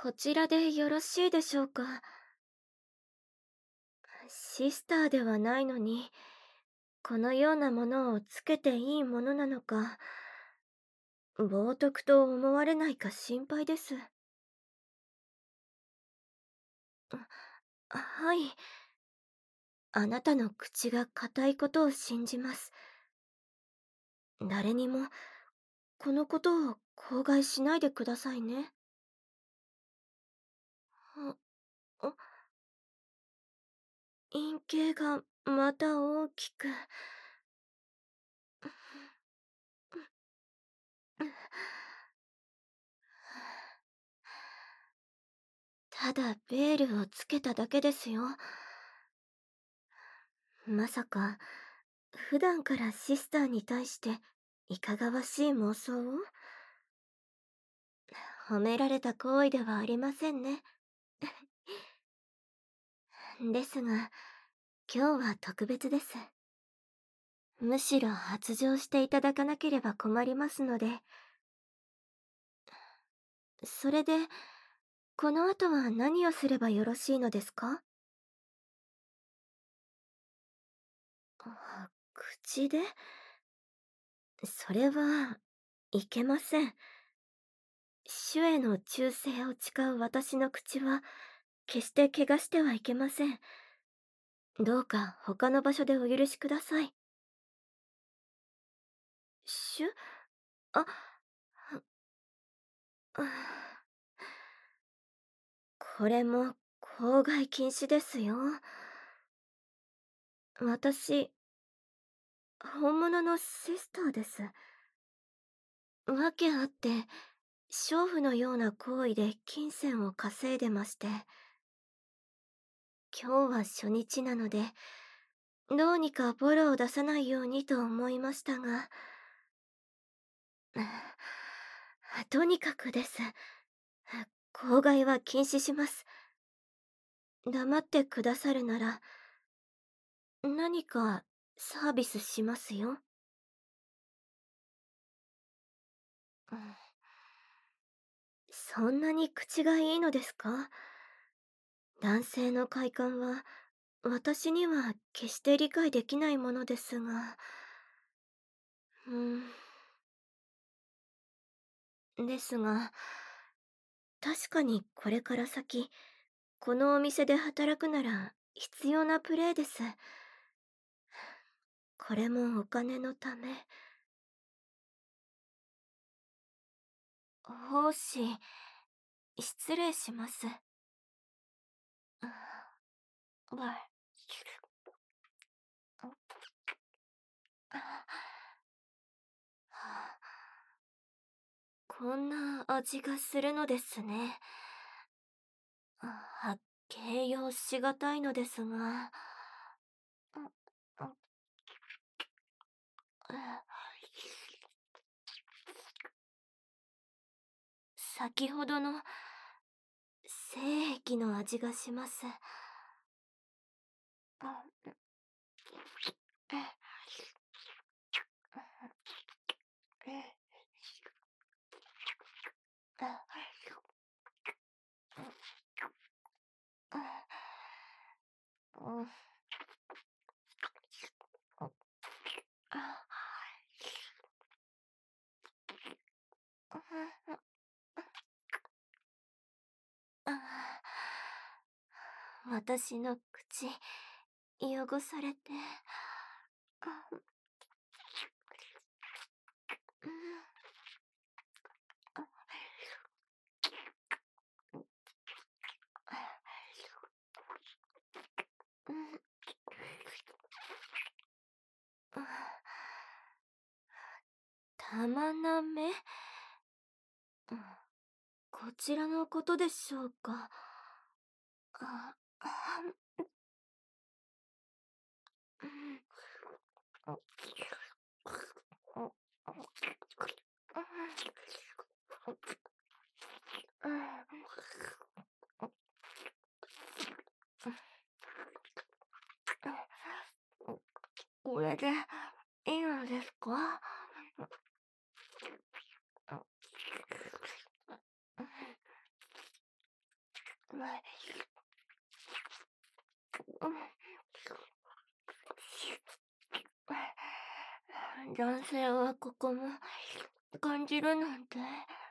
こちらでよろしいでしょうか。シスターではないのに、このようなものをつけていいものなのか、冒涜と思われないか心配です。はい。あなたの口が固いことを信じます。誰にも、このことを口外しないでくださいね。あ、あ陰茎がまた大きく。ただベールをつけただけですよ。まさか、普段からシスターに対していかがわしい妄想を褒められた行為ではありませんね。ですが、今日は特別です。むしろ発情していただかなければ困りますので、それで、この後は何をすればよろしいのですか？口でそれはいけません。主への忠誠を誓う私の口は、決して怪我してはいけません。どうか他の場所でお許しください。しゅあ、あこれも口外禁止ですよ。私、本物のシスターです。わけあって、娼婦のような行為で金銭を稼いでまして、今日は初日なので、どうにかボロを出さないようにと思いましたが、とにかくです。口外は禁止します。黙ってくださるなら、何かサービスしますよ。うん、そんなに口がいいのですか？男性の快感は私には決して理解できないものですが、うん、ですが、確かにこれから先、このお店で働くなら必要なプレーです。これもお金のため。奉仕、失礼します。わこんな味がするのですね。形容しがたいのですが、先ほどの精液の味がします。私の口、汚されて。玉なめ、こちらのことでしょうか。あ、あうん。これでいいのですか？ 男性はここも感じるなんて。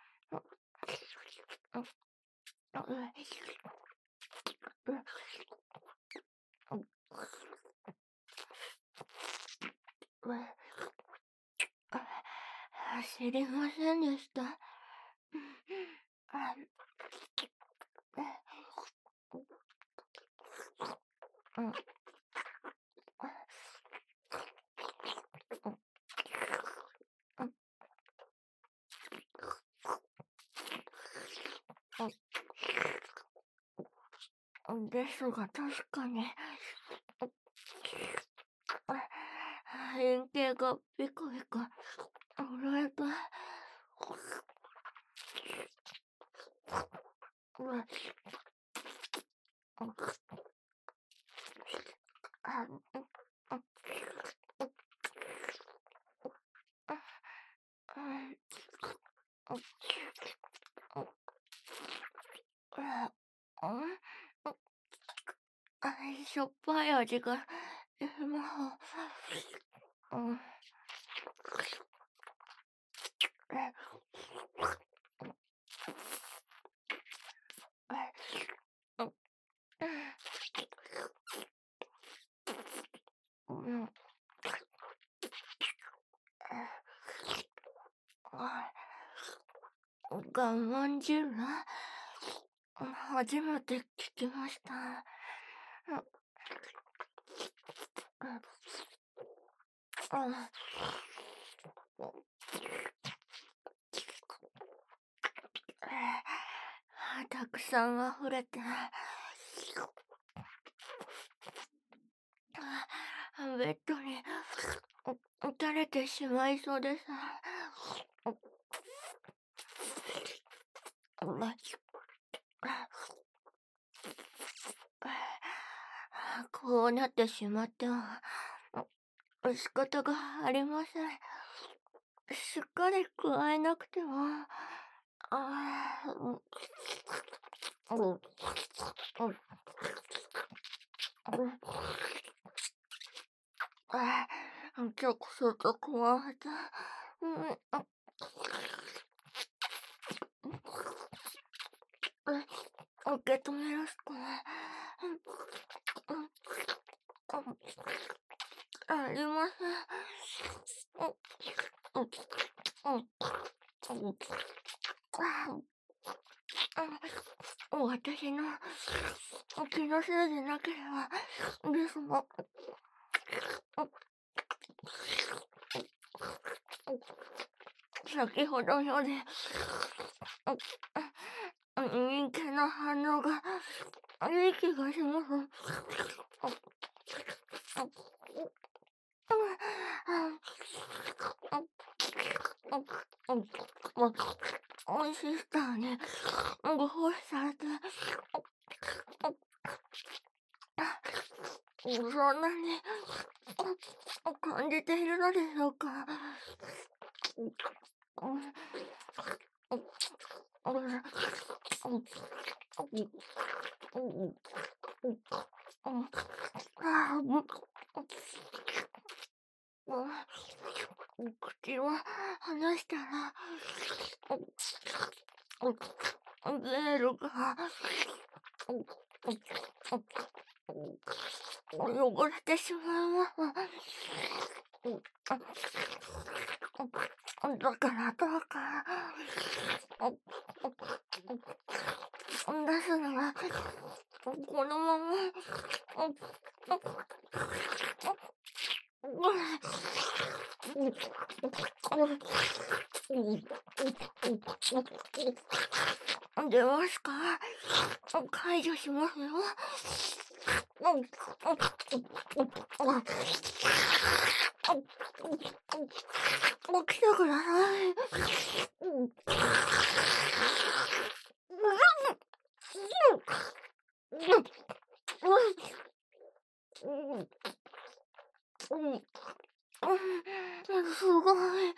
知りませんでした。ですが確かに、円形がピカピカ震えて、しょっぱい味がします。我慢汁初めて聞きました。たくさん溢れて、ベッドに打たれてしまいそうです。こうなってしまっては仕方がありません。しっかり加えなくては。あーうんうん直接加えて、受け止めるしかない。ありません。私の気のせいでなければですが、先ほどより人間の反応がいい気がします。おいしさにご奉仕されて、そんなに感じているのでしょうか。口を離したら、ベールが汚れてしまいます。だからどうか、出すのは、このまま、出ますか？解除しますよ。起きてください。すごい。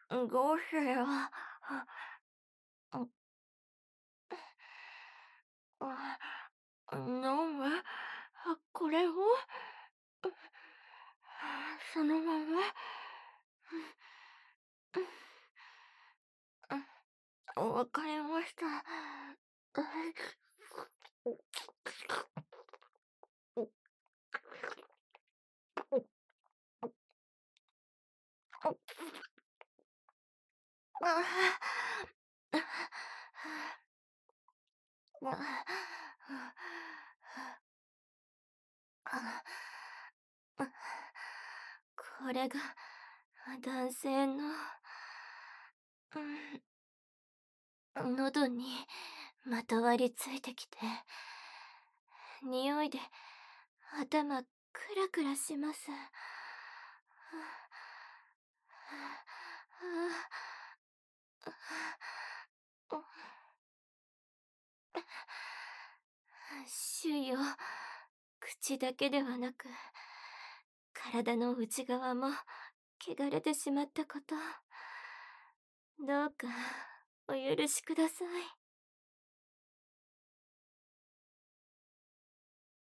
どうしよう。飲むこれをそのまま。わかりました。これが男性の、喉にまとわりついてきて、匂いで頭クラクラします。周囲を口だけではなく、体の内側も汚れてしまったこと、どうかお許しください。